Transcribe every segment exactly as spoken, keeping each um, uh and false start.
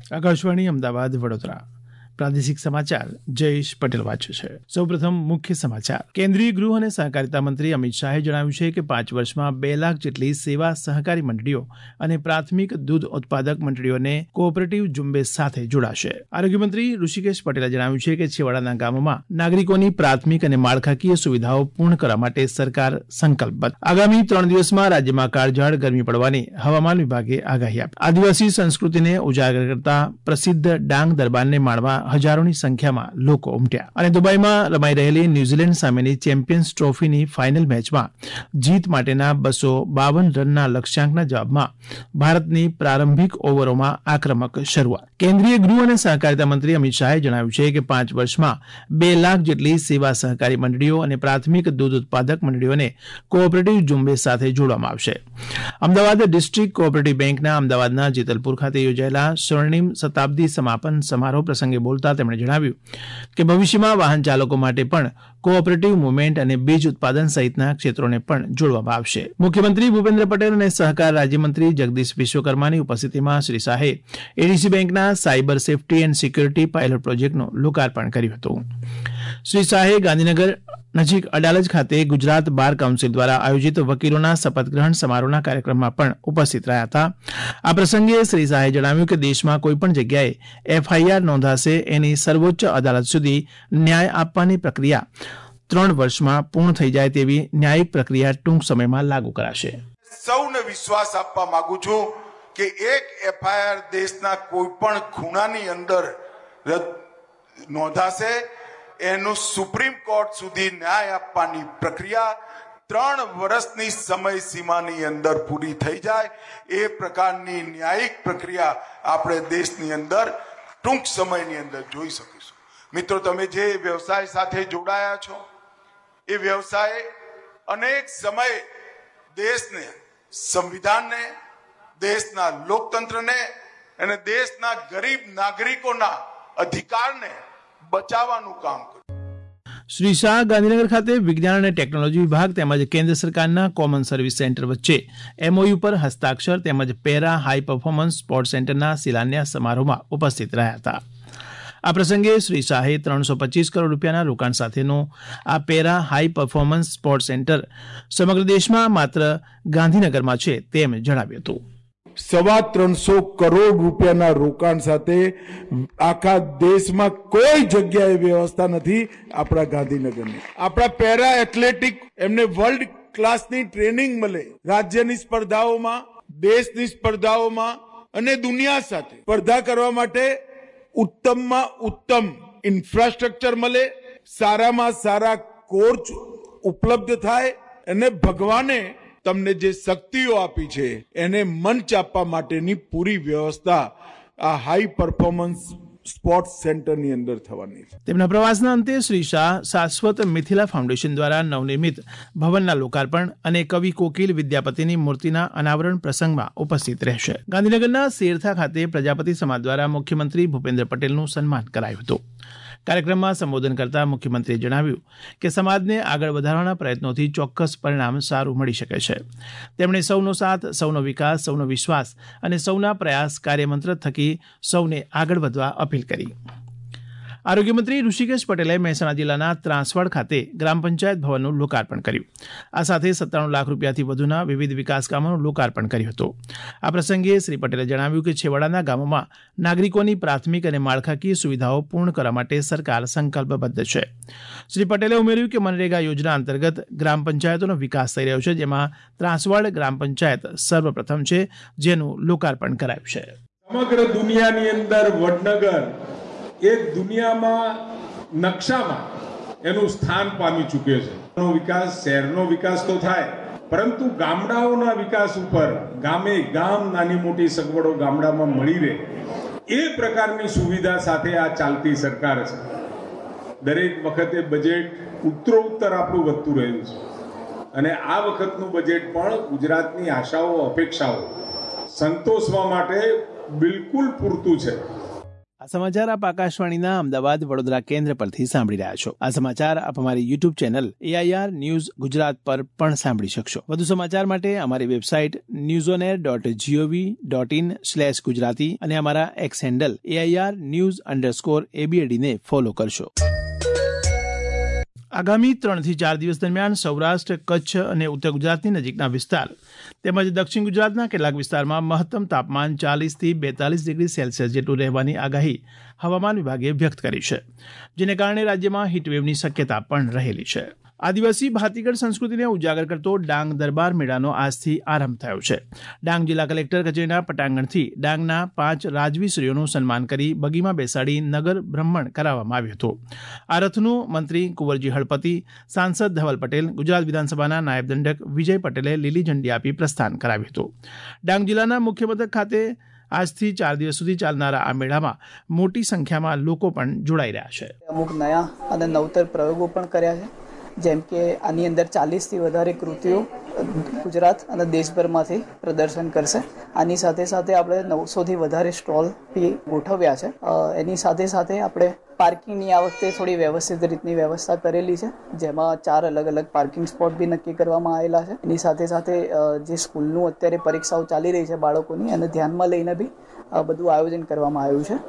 આકાશવાણી અમદાવાદ વડોદરા પ્રાદેશિક સમાચાર જયેશ પટેલ વાંચે છે. સૌપ્રથમ મુખ્ય સમાચાર. કેન્દ્રીય ગૃહ અને સહકારિતા મંત્રી અમિત શાહે જણાવ્યું છે કે પાંચ વર્ષમાં બે લાખ જેટલી સેવા સહકારી મંડળીઓ અને પ્રાથમિક દૂધ ઉત્પાદક મંડળીઓને કોઓપરેટિવ ઝુંબેશ સાથે જોડાશે. આરોગ્યમંત્રી ઋષિકેશ પટેલે જણાવ્યું છે કે છેવાડાના ગામોમાં નાગરિકોની પ્રાથમિક અને માળખાકીય સુવિધાઓ પૂર્ણ કરવા માટે સરકાર સંકલ્પબદ્ધ. આગામી ત્રણ દિવસમાં રાજ્યમાં કાળઝાળ ગરમી પડવાની હવામાન વિભાગે આગાહી આપી. આદિવાસી સંસ્કૃતિને ઉજાગર કરતા પ્રસિદ્ધ ડાંગ દરબારને માણવા હજારોની સંખ્યામાં લોકો ઉમટ્યા. અને દુબઈમાં રમાઈ રહેલી ન્યૂઝીલેન્ડ સામેની ચેમ્પિયન્સ ટ્રોફીની ફાઇનલ મેચમાં જીત માટેના બસો બાવન રનના લક્ષ્યાંકના જવાબમાં ભારતની પ્રારંભિક ઓવરોમાં આક્રમક શરૂઆત. કેન્દ્રીય ગૃહ અને સહકારિતા મંત્રી અમિત શાહે જણાવ્યું છે કે પાંચ વર્ષમાં બે લાખ જેટલી સેવા સહકારી મંડળીઓ અને પ્રાથમિક દૂધ ઉત્પાદક મંડળીઓને કોઓપરેટિવ ઝુંબેશ સાથે જોડવામાં આવશે. અમદાવાદ ડિસ્ટ્રિક્ટ કોઓપરેટિવ બેંકના અમદાવાદના જેતલપુર ખાતે યોજાયેલા સ્વર્ણિમ શતાબ્દી સમાપન સમારોહ પ્રસંગે બોલતા તેમણે જણાવ્યું કે ભવિષ્યમાં વાહન ચાલકો માટે પણ કોઓપરેટિવ મુવમેન્ટ અને બીજ ઉત્પાદન સહિતના ક્ષેત્રોને પણ જોડવામાં આવશે. મુખ્યમંત્રી ભૂપેન્દ્ર પટેલ અને સહકાર રાજ્યમંત્રી જગદીશ વિશ્વકર્માની ઉપસ્થિતિમાં શ્રી શાહે એડીસી બેંકના cyber safety and security pilot પ્રોજેક્ટનું લોકાર્પણ કર્યું હતું. શ્રી શાહે ગાંધીનગર નજીક અડાલજ ખાતે ગુજરાત બાર કાઉન્સિલ દ્વારા આયોજિત વકીલોના શપથગ્રહણ સમારોહના કાર્યક્રમમાં પણ ઉપસ્થિત રહ્યા હતા. આ પ્રસંગે શ્રી શાહે જણાવ્યું કે દેશમાં કોઈપણ જગ્યાએ એફઆઈઆર નોંધાશે એની સર્વોચ્ચ અદાલત સુધી ન્યાય આપવાની પ્રક્રિયા ત્રણ વર્ષમાં પૂર્ણ થઈ જાય તેવી ન્યાયિક પ્રક્રિયા ટૂંક સમયમાં લાગુ કરાશે. સૌને વિશ્વાસ આપવા માંગુ છું કે એક એફઆઈઆર દેશના કોઈપણ ખૂણાની અંદર નોંધાશે એનું સુપ્રીમ કોર્ટ સુધી ન્યાય આપવાની પ્રક્રિયા ત્રણ વર્ષની સમય સીમાની અંદર પૂરી થઈ જાય એ પ્રકારની ન્યાયિક પ્રક્રિયા આપણે દેશની અંદર ટૂંક સમયની અંદર જોઈ શકીશું. મિત્રો, તમે જે વ્યવસાય સાથે જોડાયા છો એ વ્યવસાય અનેક સમય દેશને, સંવિધાનને, દેશના લોકતંત્રને અને દેશના ગરીબ નાગરિકોના અધિકારને બચાવવાનું કામ કર્યું. શ્રી શાહ ગાંધીનગર ખાતે વિજ્ઞાન અને ટેકનોલોજી વિભાગ તેમજ કેન્દ્ર સરકારના કોમન સર્વિસ સેન્ટર વચ્ચે એમઓયુ પર હસ્તાક્ષર તેમજ પેરા હાઈ પરફોર્મન્સ સ્પોર્ટ સેન્ટરના શિલાન્યાસ સમારોહમાં ઉપસ્થિત રહ્યા હતા. આ પ્રસંગે શ્રી શાહે ત્રણસો પચીસ કરોડ રૂપિયાના રોકાણ સાથેનું આ para high performance sport centre સમગ્ર દેશમાં માત્ર ગાંધીનગરમાં છે તેમ જણાવ્યું હતું. સવા ત્રણસો કરોડ રૂપિયાના રોકાણ સાથે આખા દેશમાં કોઈ જગ્યાએ વ્યવસ્થા નથી આપણા ગાંધીનગરની. આપણા પેરા એથ્લેટિક એમને વર્લ્ડ ક્લાસની ટ્રેનિંગ મળે, રાજ્યની સ્પર્ધાઓમાં, દેશની સ્પર્ધાઓમાં અને દુનિયા સાથે સ્પર્ધા કરવા માટે ઉત્તમમાં ઉત્તમ ઇન્ફ્રાસ્ટ્રક્ચર મળે, સારામાં સારા કોચ ઉપલબ્ધ થાય અને ભગવાને તમને જે શક્તિઓ આપી છે એને મંચ આપવા માટેની પૂરી વ્યવસ્થા આ હાઈ પરફોર્મન્સ સ્પોર્ટ્સ સેન્ટરની અંદર થવાની છે. તેમના પ્રવાસના અંતે શ્રી શાહ શાશ્વત મિથિલા ફાઉન્ડેશન દ્વારા નવનિર્મિત ભવનના લોકાર્પણ અને કવિ કોકિલ વિદ્યાપતિની મૂર્તિના અનાવરણ પ્રસંગમાં ઉપસ્થિત રહેશે. ગાંધીનગરના શેરથા ખાતે પ્રજાપતિ સમાજ દ્વારા મુખ્યમંત્રી ભૂપેન્દ્ર પટેલનું સન્માન કરાયું હતું. કાર્યક્રમમાં સંબોધન કરતા મુખ્યમંત્રીએ જણાવ્યું કે સમાજને આગળ વધારવાના પ્રયત્નોથી ચોક્કસ પરિણામ સારું મળી શકે છે. તેમણે સૌનો સાથ, સૌનો વિકાસ, સૌનો વિશ્વાસ અને સૌના પ્રયાસ કાર્યમંત્ર થકી સૌને આગળ વધવા અપીલ કરી. આરોગ્યમંત્રી ઋષિકેશ પટેલે મહેસાણા જિલ્લાના ત્રાંસવાડ ખાતે ગ્રામ પંચાયત ભવનનું લોકાર્પણ કર્યું. આ સાથે સત્તાણું લાખ રૂપિયાથી વધુના વિવિધ વિકાસ કામોનું લોકાર્પણ કર્યું હતું. આ પ્રસંગે શ્રી પટેલે જણાવ્યું કે છેવાડાના ગામોમાં નાગરિકોની પ્રાથમિક અને માળખાકીય સુવિધાઓ પૂર્ણ કરવા માટે સરકાર સંકલ્પબદ્ધ છે. શ્રી પટેલે ઉમેર્યું કે મનરેગા યોજના અંતર્ગત ગ્રામ પંચાયતોનો વિકાસ થઈ રહ્યો છે, જેમાં ત્રાંસવાડ ગ્રામ પંચાયત સર્વપ્રથમ છે, જેનું લોકાર્પણ કરાયું છે. સમગ્ર દુનિયાની અંદર વડનગર એક દુનિયામાં નકશામાં એનું સ્થાન પામી ચૂક્યો છે. વિકાસ, શહેરનો વિકાસ તો થાય, પરંતુ ગામડાઓના વિકાસ ઉપર ગામે ગામ નાની મોટી સગવડો ગામડામાં મળી રહે એ પ્રકારની સુવિધા સાથે આ ચાલતી સરકાર છે. દરેક વખતે બજેટ ઉત્તરોત્તર આપણું વધતું રહ્યું છે અને આ વખતનું બજેટ પણ ગુજરાતની આશાઓ, અપેક્ષાઓ સંતોષવા માટે બિલકુલ પૂરતું છે. આ સમાચાર આપ આકાશવાણીના અમદાવાદ વડોદરા કેન્દ્ર પરથી સાંભળી રહ્યા છો. આ સમાચાર આપ અમારી YouTube channel AIR news Gujarat પર પણ સાંભળી શકશો. વધુ સમાચાર માટે અમારી website news on air dot GOV dot in slash Gujarati અને અમારા X handle AIR news underscore એબીએડીને ફોલો કરશો. આગામી ત્રણથી ચાર દિવસ દરમિયાન સૌરાષ્ટ્ર, કચ્છ અને ઉત્તર ગુજરાતની નજીકના વિસ્તાર તેમજ દક્ષિણ ગુજરાતના કેટલાક વિસ્તારમાં મહત્તમ તાપમાન ચાલીસથી બેતાલીસ ડિગ્રી સેલ્સિયસ જેટલું રહેવાની આગાહી હવામાન વિભાગે વ્યક્ત કરી છે, જેને કારણે રાજ્યમાં હીટવેવની શક્યતા પણ રહેલી છે. આદિવાસી ભાતીગળ સંસ્કૃતિને ઉજાગર કરતો ડાંગ દરબાર મેળાનો આજથી આરંભ થયો છે. ડાંગ જિલ્લા કલેક્ટર કચેરીના પટાંગણથી ડાંગના પાંચ રાજવીશ્રીઓનું સન્માન કરી બગીમાં બેસાડી નગર ભ્રમણ કરાવવામાં આવ્યું હતું. આ રથનું મંત્રી કુંવરજી હળપતિ, સાંસદ ધવલ પટેલ, ગુજરાત વિધાનસભાના નાયબ દંડક વિજય પટેલે લીલી ઝંડી આપી પ્રસ્થાન કરાવ્યું હતું. ડાંગ જિલ્લાના મુખ્ય મથક ખાતે આજથી ચાર દિવસ સુધી ચાલનારા આ મેળામાં મોટી સંખ્યામાં લોકો પણ જોડાઈ રહ્યા છે. અમુક નયા અને નવતર પ્રયોગો પણ કર્યા છે, જેમ કે આની અંદર ચાલીસથી વધારે કૃતિઓ ગુજરાત અને દેશભરમાંથી પ્રદર્શન કરશે. આની સાથે સાથે આપણે નવસોથી વધારે સ્ટોલ બી ગોઠવ્યા છે. એની સાથે સાથે આપણે પાર્કિંગની આ વખતે થોડી વ્યવસ્થિત રીતની વ્યવસ્થા કરેલી છે, જેમાં ચાર અલગ અલગ પાર્કિંગ સ્પોટ બી નક્કી કરવામાં આવેલા છે. એની સાથે સાથે જે સ્કૂલનું અત્યારે પરીક્ષાઓ ચાલી રહી છે બાળકોની, એને ધ્યાનમાં લઈને બી બધું આયોજન કરવામાં આવ્યું છે.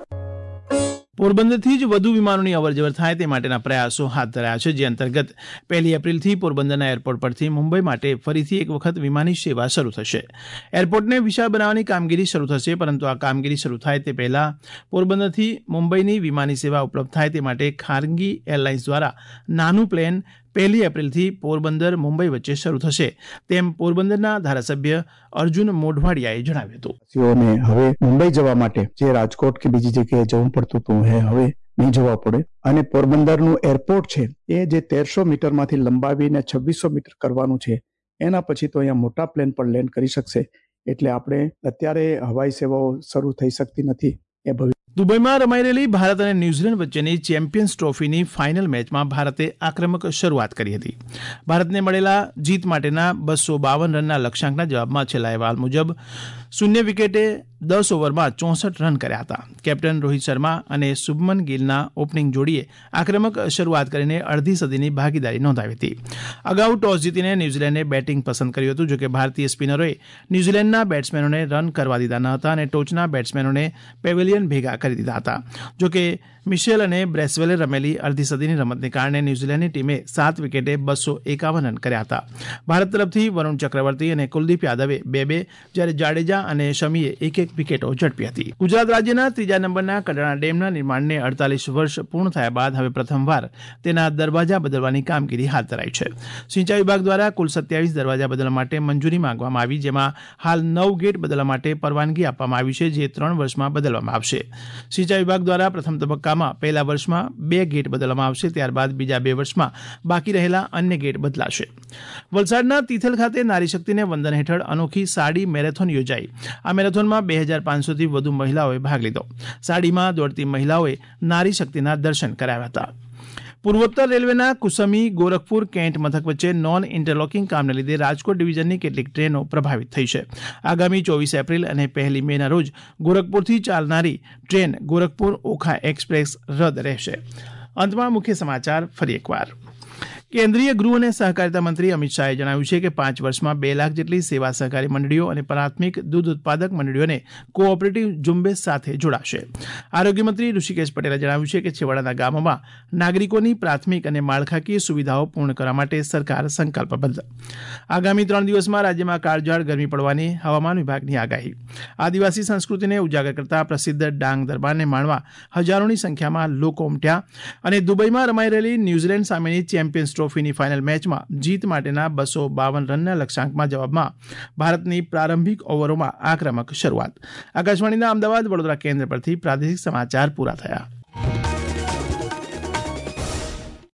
પોરબંદરથી જ વધુ વિમાનોની અવરજવર થાય તે માટેના પ્રયાસો હાથ ધરાયા છે, જે અંતર્ગત પહેલી એપ્રિલથી પોરબંદરના એરપોર્ટ પરથી મુંબઈ માટે ફરીથી એક વખત વિમાની સેવા શરૂ થશે. એરપોર્ટને વિશાળ બનાવવાની કામગીરી શરૂ થશે, પરંતુ આ કામગીરી શરૂ થાય તે પહેલા પોરબંદરથી મુંબઈની વિમાની સેવા ઉપલબ્ધ થાય તે માટે ખાનગી એરલાઇન્સ દ્વારા નાનું પ્લેન પહેલી એપ્રિલથી પોરબંદર મુંબઈ વચ્ચે શરૂ થશે, તેમ પોરબંદરના ધારાસભ્ય અર્જુન મોઢવાડિયાએ જણાવ્યું હતું. હવે મુંબઈ જવા માટે જે રાજકોટ કે બીજી જગ્યાએ જવું પડતું હતું એ હવે નહીં જવા પડે. અને પોરબંદરનું એરપોર્ટ છે એ જે તેરસો મીટરમાંથી લંબાવીને છવ્વીસો મીટર કરવાનું છે, એના પછી તો અહીંયા મોટા પ્લેન પર લેન્ડ કરી શકશે. એટલે આપણે અત્યારે હવાઈ સેવાઓ શરૂ થઈ શકતી નથી એ ભવિષ્ય. દુબઈમાં રમાઈ રહેલી ભારત અને ન્યૂઝીલેન્ડ વચ્ચેની ચેમ્પિયન્સ ટ્રોફીની ફાઇનલ મેચમાં ભારતે આક્રમક શરૂઆત કરી હતી. ભારતને મળેલા જીત માટેના બસો બાવન રનના લક્ષ્યાંકના જવાબમાં છેલ્લા અહેવાલ મુજબ શૂન્ય વિકેટે દસ ઓવરમાં ચોસઠ રન કર્યા હતા. કેપ્ટન રોહિત શર્મા અને શુભમન ગિલના ઓપનિંગ જોડીએ આક્રમક શરૂઆત કરીને અડધી સદીની ભાગીદારી નોંધાવી હતી. અગાઉ ટોસ જીતીને ન્યૂઝીલેન્ડે બેટિંગ પસંદ કર્યું હતું, જોકે ભારતીય સ્પિનરોએ ન્યૂઝીલેન્ડના બેટ્સમેનોને રન કરવા દીધા ન હતા અને ટોચના બેટ્સમેનોને પેવેલિયન ભેગા કરી દીધા હતા. જોકે મિશેલ અને બ્રેસવેલે રમેલી અડધી સદીની રમતને કારણે ન્યૂઝીલેન્ડની ટીમે સાત વિકેટે બસો એકાવન રન કર્યા હતા. ભારત તરફથી વરુણ ચક્રવર્તી અને કુલદીપ યાદવે બે બે, જ્યારે જાડેજા અને શમીએ એક એક વિકેટો ઝડપી હતી. ગુજરાત રાજ્યના ત્રીજા નંબરના કડાણા ડેમના નિર્માણને અડતાલીસ વર્ષ પૂર્ણ થયા બાદ હવે પ્રથમવાર તેના દરવાજા બદલવાની કામગીરી હાથ ધરાઈ છે. સિંચાઈ વિભાગ દ્વારા કુલ સત્યાવીસ દરવાજા બદલવા માટે મંજૂરી માંગવામાં આવી, જેમાં હાલ નવ ગેટ બદલવા માટે પરવાનગી આપવામાં આવી છે, જે ત્રણ વર્ષમાં બદલવામાં આવશે. સિંચાઈ વિભાગ દ્વારા પ્રથમ તબક્કામાં પહેલા વર્ષમાં બે ગેટ બદલવામાં આવશે, ત્યારબાદ બીજા બે વર્ષમાં બાકી રહેલા અન્ય ગેટ બદલાશે. વલસાડના તિથલ ખાતે નારી શક્તિને વંદન હેઠળ અનોખી સાડી મેરેથોન યોજાઈ. આ મેરેથોનમાં બે હજાર પાંચસોથી વધુ મહિલાઓએ ભાગ લીધો. સાડીમાં દોડતી મહિલાઓએ નારી શક્તિના દર્શન કરાવ્યા હતા. પૂર્વોત્તર રેલવેના કુસમી ગોરખપુર કેન્ટ મથક વચ્ચે નોન ઇન્ટરલોકિંગ કામને લીધે રાજકોટ ડિવિઝનની કેટલીક ટ્રેનો પ્રભાવિત થઈ છે. આગામી ચોવીસ એપ્રિલ અને પહેલી મે ના રોજ ગોરખપુરથી ચાલનારી ટ્રેન ગોરખપુર ઓખા એક્સપ્રેસ રદ રહેશે. અંતમાં મુખ્ય સમાચાર ફરી એકવાર. કેન્દ્રીય ગૃહ અને સહકારિતા મંત્રી અમિત શાહે જણાવ્યું છે કે પાંચ વર્ષમાં બે લાખ જેટલી સેવા સહકારી મંડળીઓ અને પ્રાથમિક દૂધ ઉત્પાદક મંડળીઓને કોઓપરેટિવ ઝુંબેશ સાથે જોડાશે. આરોગ્ય મંત્રી ઋષિકેશ પટેલે જણાવ્યું છે કે છેવાડાના ગામોમાં નાગરિકોની પ્રાથમિક અને માળખાકીય સુવિધાઓ પૂર્ણ કરવા માટે સરકાર સંકલ્પબદ્ધ. આગામી ત્રણ દિવસમાં રાજ્યમાં કાળઝાળ ગરમી પડવાની હવામાન વિભાગની આગાહી. આદિવાસી સંસ્કૃતિને ઉજાગર કરતા પ્રસિદ્ધ ડાંગ દરબારને માણવા હજારોની સંખ્યામાં લોકો ઉમટ્યા. અને દુબઈમાં રમાઈ રહેલી ન્યૂઝીલેન્ડ સામેની ચેમ્પિયન્સ ટ્રોફીની ફાઇનલ મેચમાં જીત માટેના બસો બાવન રનના લક્ષ્યાંકમાં જવાબમાં ભારતની પ્રારંભિક ઓવરોમાં આક્રમક શરૂઆત. આકાશવાણીના અમદાવાદ વડોદરા કેન્દ્ર પરથી પ્રાદેશિક સમાચાર પૂરા થયા.